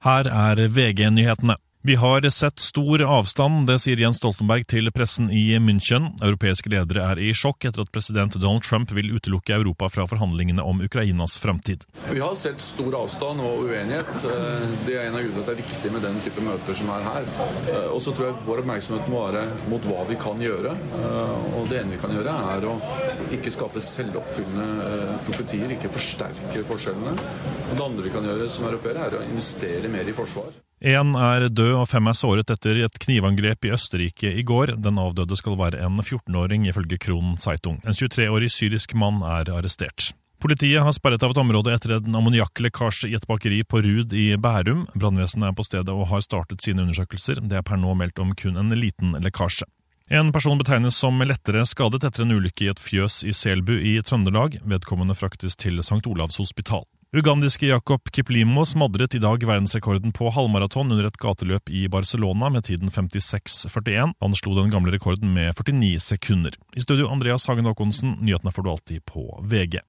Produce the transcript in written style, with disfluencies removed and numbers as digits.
Her VG-nyhetene. Vi har sett stor avstand, det sier Jens Stoltenberg til pressen i München. Europeiske ledere i sjokk etter at president Donald Trump vil utelukke Europa fra forhandlingene om Ukrainas fremtid. Vi har sett stor avstand og uenighet. Det en av grunnene til at det viktig med den type møter som her. Og så tror jeg vår oppmerksomhet må være mot hva vi kan gjøre. Og det ene vi kan gjøre å ikke skape selvoppfyllende profetier, ikke forsterke forskjellene. Og det andre vi kan gjøre som europeere å investere mer i forsvar. En død og 5 såret etter et knivangrep i Østerrike i går. Den avdøde skal være en 14-åring ifølge Kronen Zeitung. En 23-årig syrisk mann arrestert. Politiet har sperret av et område etter en ammoniakklekkasje i et bakeri på Rud i Bærum. Brannvesenet på stedet og har startet sine undersøkelser. Det per nå meldt om kun en liten lekkasje. En person betegnes som lettere skadet etter en ulykke i et fjøs i Selbu i Trøndelag. Vedkommende fraktes til St. Olavs hospital. Ugandiske Jakob Kiplimo smadret i dag verdensrekorden på halvmaraton under et gateløp i Barcelona med tiden 56,41. Han slo den gamle rekorden med 49 sekunder. I studio Andreas Hagen Håkonsen, nyhetene får du alltid på VG.